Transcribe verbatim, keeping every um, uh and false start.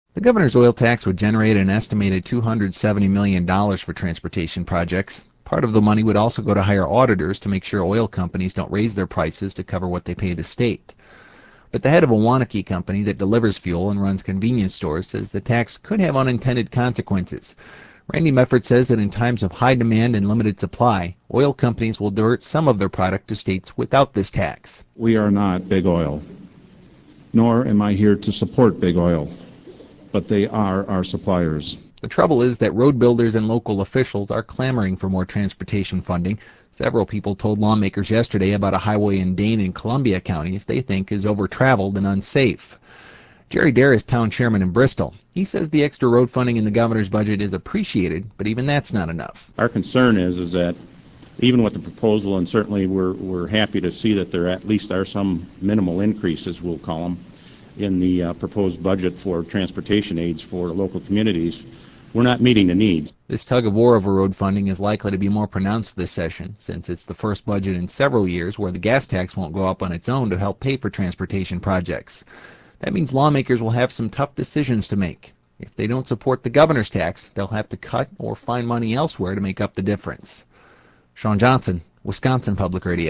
The governor's oil tax would generate an estimated two hundred seventy million dollars for transportation projects. Part of the money would also go to hire auditors to make sure oil companies don't raise their prices to cover what they pay the state. But the head of a Waunakee company that delivers fuel and runs convenience stores says the tax could have unintended consequences. Randy Mefford says that in times of high demand and limited supply, oil companies will divert some of their product to states without this tax. We are not big oil, nor am I here to support big oil, but they are our suppliers. The trouble is that road builders and local officials are clamoring for more transportation funding. Several people told lawmakers yesterday about a highway in Dane and Columbia counties they think is over-traveled and unsafe. Jerry Dare is town chairman in Bristol. He says the extra road funding in the governor's budget is appreciated, but even that's not enough. Our concern is is that even with the proposal, and certainly we're, we're happy to see that there at least are some minimal increases, we'll call them, in the uh, proposed budget for transportation aids for local communities, we're not meeting the needs. This tug-of-war over road funding is likely to be more pronounced this session, since it's the first budget in several years where the gas tax won't go up on its own to help pay for transportation projects. That means lawmakers will have some tough decisions to make. If they don't support the governor's tax, they'll have to cut or find money elsewhere to make up the difference. Sean Johnson, Wisconsin Public Radio.